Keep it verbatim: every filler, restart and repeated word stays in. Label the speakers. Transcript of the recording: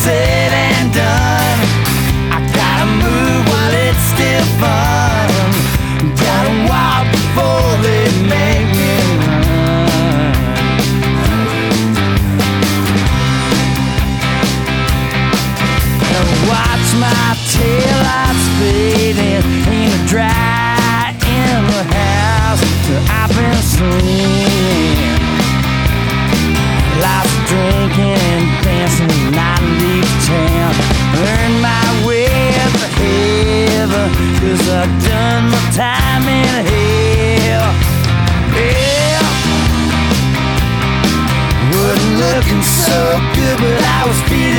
Speaker 1: said and done. I gotta move while it's still fun. Gotta walk before they make me run. And watch my tail lights fading in the dry in the house that I've been seeing. Lots of drinking and dancing and I leave town. Earn my way up to heaven, cause I've done my time in hell. Yeah, wasn't looking so good, but I was feeling